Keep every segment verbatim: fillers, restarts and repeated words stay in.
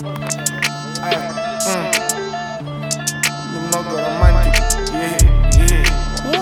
Ай, м. Немного романтики. Yeah, yeah.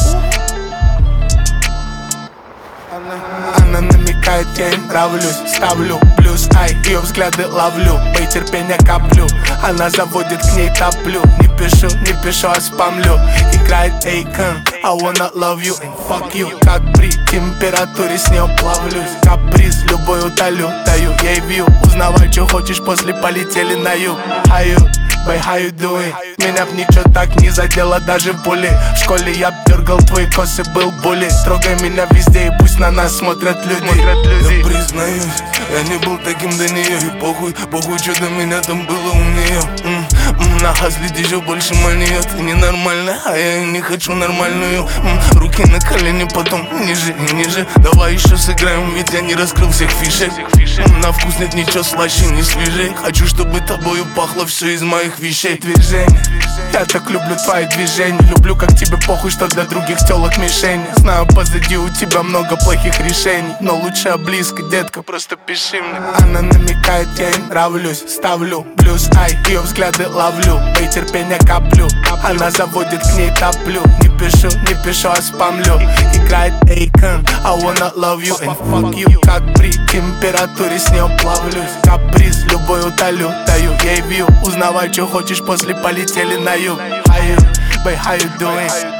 Она, она намекает, я ей нравлюсь. Ставлю плюс, ай, ее взгляды ловлю. Бей, терпения коплю. Она заводит, к ней топлю. Не пишу, не пишу, а спамлю. Играет Akon, I wanna love you and fuck you. Как при температуре с нее плавлюсь. Каприз любой утолю, даю ей вью. Узнавай, что хочешь, после полетели на юг. How you, babe, how you doing? Меня б ничего так не задело, даже пули. В школе я б дергал твои косы, был були. Трогай меня везде и пусть на нас смотрят люди. Я признаюсь, я не был таким до нее. И похуй, похуй, что до меня там было у нее. м -м, На газ летишь еще больше маньет. Ты ненормальная, а я не хочу нормальную. м Руки на колени, потом ниже и ниже. Давай еще сыграем, ведь я не раскрыл всех фишек. м На вкус нет ничего слаще, не свежей. Хочу, чтобы тобою пахло все из моих вещей. Движение, я так люблю твои движения. Люблю, как тебе похуй, что для других телок мишень. Знаю, позади у тебя много плохих решений, но лучше близко, детка, просто пиши мне. Она намекает, я ей нравлюсь. Ставлю плюс, ай, ее взгляды ловлю. Бей, терпения коплю. Она заводит, к ней топлю. Не пишу, не пишу, а спамлю. Играет Akon, I wanna love you and fuck you. Как при температуре с нее плавлюсь. Каприз любой утолю, даю ей вью. Узнавай, что хочешь, после полетели на юг. How you, babe, how you doing?